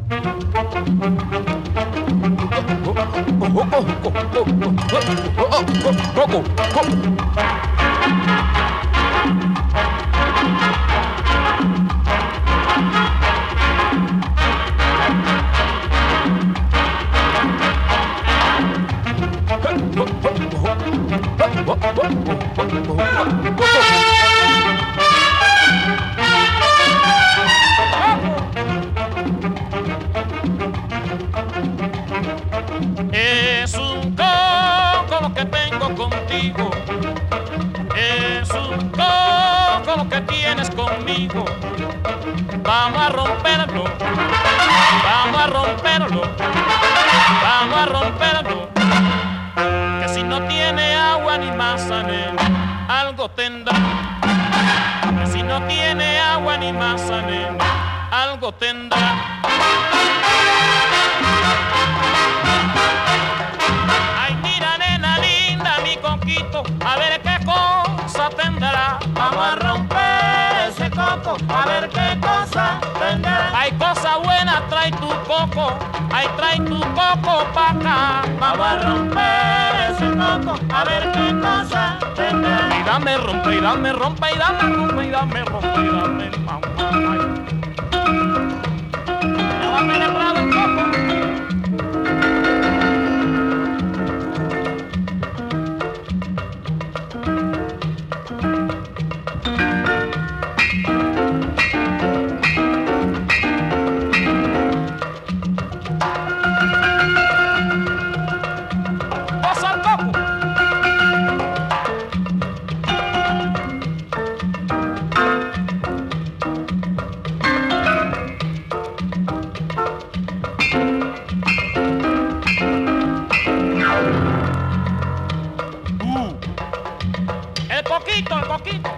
Es un coco lo que tengo contigo, es un coco lo que tienes conmigo. Vamos a romperlo, vamos a romperlo, vamos a romperlo. Que si no tiene agua ni masa, algo tendrá. Que si no tiene agua ni masa, algo tendrá. A ver qué cosa tendrá. Vamos a romper ese coco, a ver qué cosa tendrá. Hay cosa buena, trae tu coco, ay, trae tu coco pa' acá. Vamos a romper ese coco, a ver qué cosa tendrá. Y dame rompe, y dame rompe, y dame rompe, y dame rompe, y dame mamá. Ya va penetrado el coco. El coquito.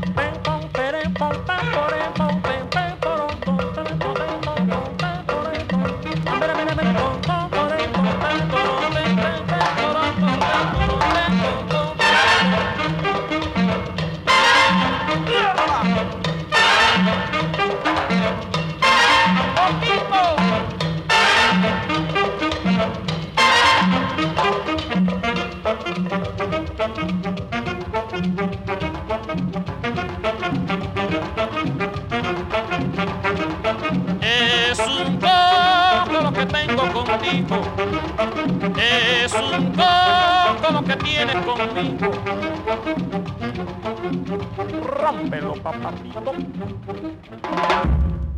Es un coco lo que tengo contigo, es un coco lo que tienes conmigo. Rómpelo, papacito.